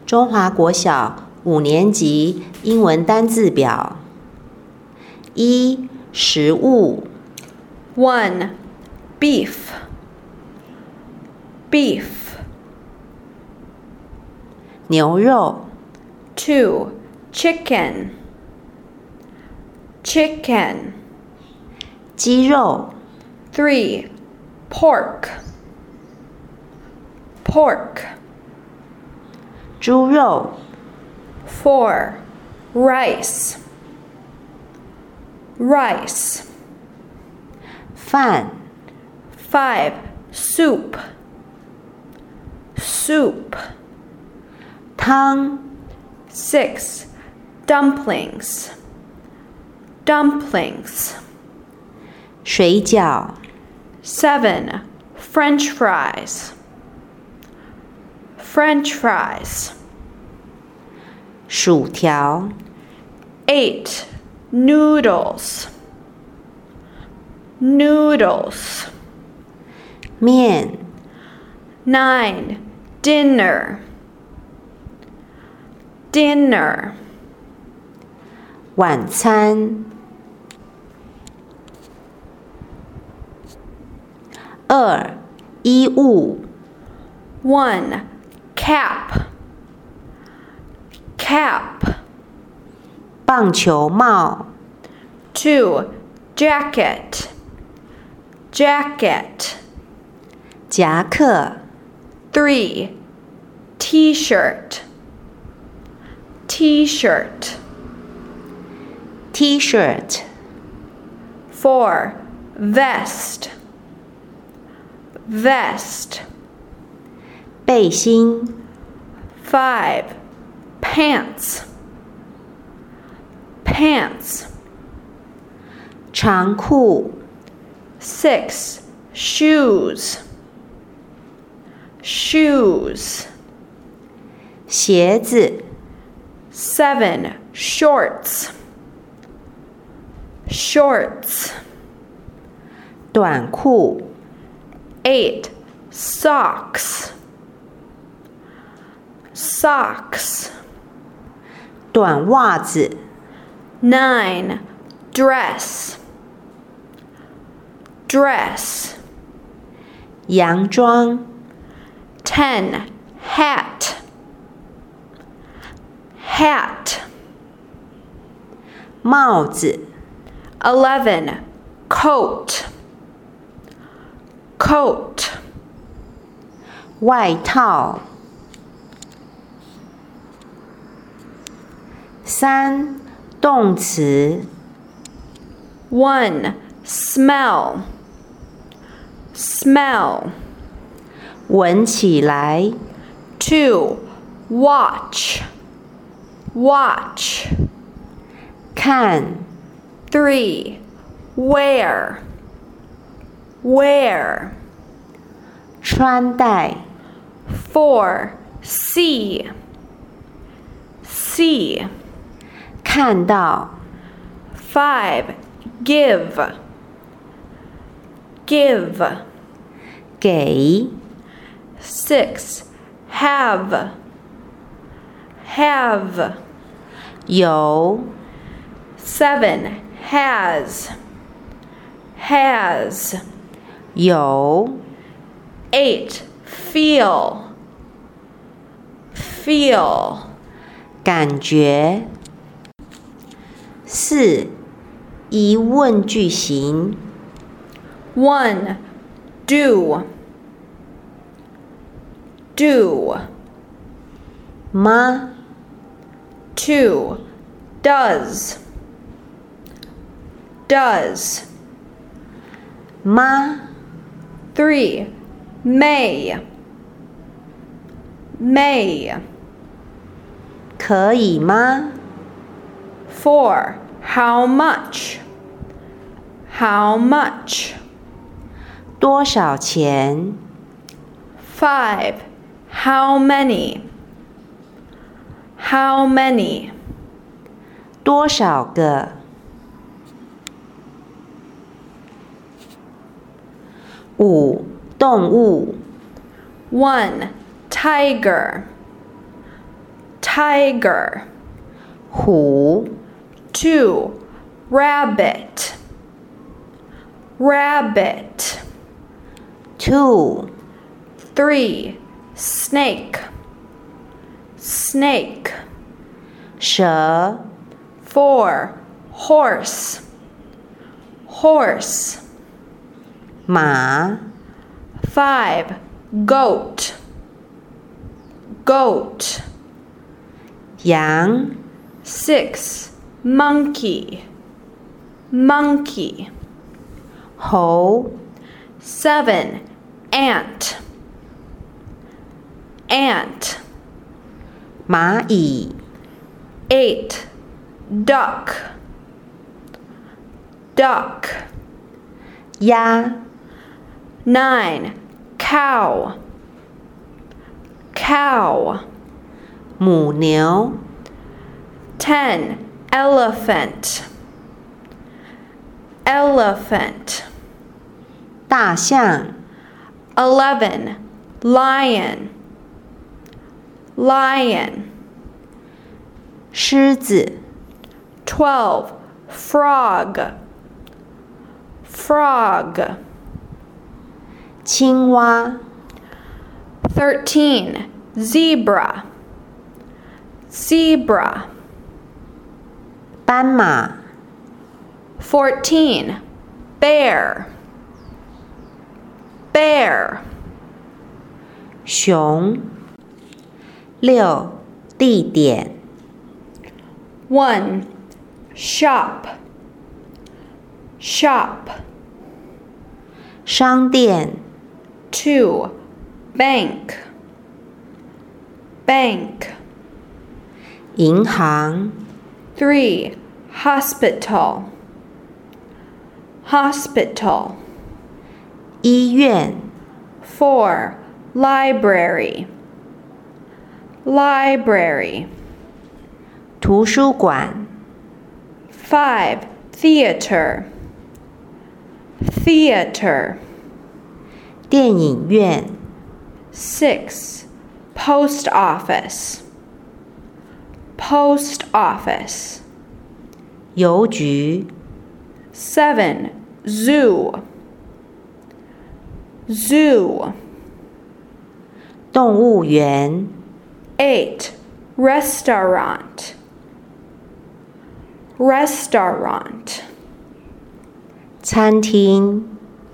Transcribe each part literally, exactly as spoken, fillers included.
中华国小五年级英文单字表。一、食物。 one. Beef. Beef. 牛肉。 two. Chicken. Chicken. 鸡肉。 three. Pork. Pork. 猪肉。 four. Rice. Rice. 饭。 five. Soup. Soup. 汤。 six. Dumplings. Dumplings. 水饺。 seven. French fries. French fries. 薯条。 eight. Noodles. Noodles. 面。 nine. Dinner. Dinner. 晚餐。二、衣物。 one. Cap. Cap. 棒球帽。 two. Jacket. Jacket. 夹克。 three. T-shirt. T-shirt. T-shirt. four. Vest. Vest. 背心。 five. Pants. Pants. 长裤。 six. Shoes. Shoes. 鞋子。 seven. Shorts. Shorts. 短裤。 eight. Socks. Socks. 短袜子。 nine. Dress. Dress. 洋装。 ten. Hat. Hat. 帽子。 eleven. Coat. Coat. 外套。三、动词。 one. Smell. Smell. 闻起来。 two. Watch. Watch. 看。 three. Wear. Wear. 穿戴。 four. See. See. 看到。 five. Give. Give. 给。 six. Have. Have. 有。 seven. Has. Has. 有。 eight. Feel. Feel. 感觉。四、疑问句型。 one. Do. Do. 吗？ two. Does. Does. 吗？ three. May. May. 可以吗？ four. How much? How much? 多少钱？ five. How many? How many? 多少个？五、动物。 one. Tiger. tiger. 虎 Two, rabbit. Rabbit. two Three, snake. Snake. 蛇 Four, horse. Horse. 马 Five, goat. Goat. 羊 Six, monkey. Monkey. 猴 Seven, ant. Ant. 蚂蚁 Eight, duck. Duck. 鸭 Nine, cow. Cow. 母牛 Ten, elephant. Elephant. 大象 Eleven, lion. Lion. 狮子 Twelve, frog. Frog. 青蛙 Thirteen, zebra. Zebra. 斑马 Fourteen, bear. Bear. 熊六地点 One, shop. Shop. 商店 Two, bank. Bank. 银行 Three, hospital. Hospital. 医院 Four, library. Library. 图书馆 Five, theater. Theater. 电影院 Six, post office. Post office. 邮局 Seven, zoo. Zoo. 动物园 Eight, restaurant. Restaurant. 餐厅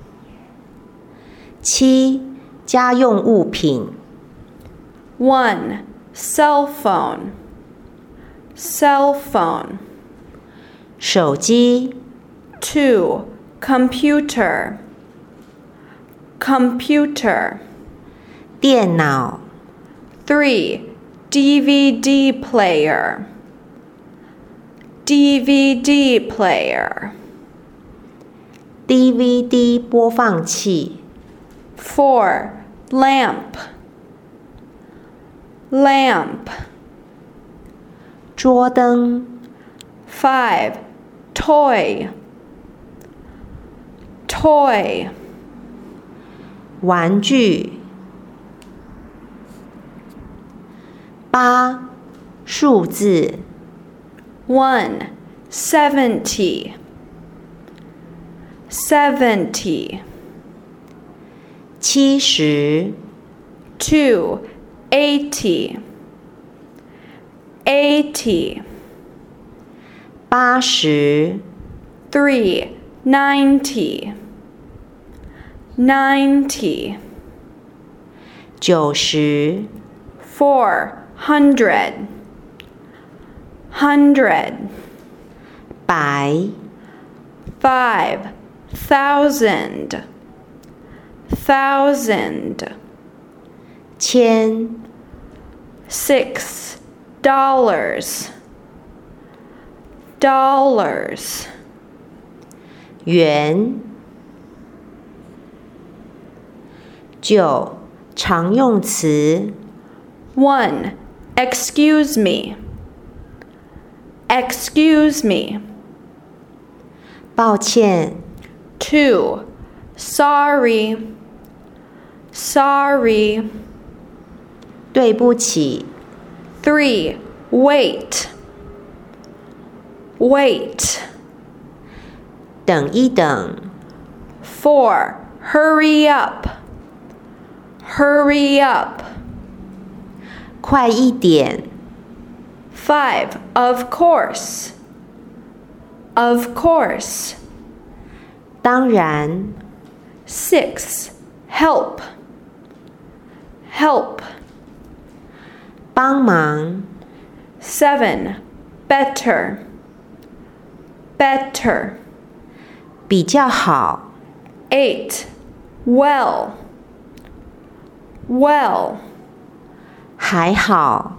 七家用物品 One, cell phone. Cell phone. 手机 Two, computer. Computer. 电脑 Three, D V D player. D V D player. D V D 播放器 Four, lamp. Lamp. 桌灯 Five, toy. Toy. 玩具八数字 One, seventy. Seventy. 七十 Two, eighty. Eighty. 八十 Three, ninety. Ninety. 九十 Four, hundred. Hundred. 百 Five, thousand. Thousand. 千 Six, dollars. Dollars. 元九常用词 One, excuse me. Excuse me. 抱歉 Two, sorry. Sorry. 对不起 Three, Wait. Wait. 等一等， Four. Hurry up. Hurry up. 快一点， Five. Of course. Of course. 当然， Six. Help. Help. 帮忙， Seven. Better. Better. 比较好， Eight. Well. Well. 还好，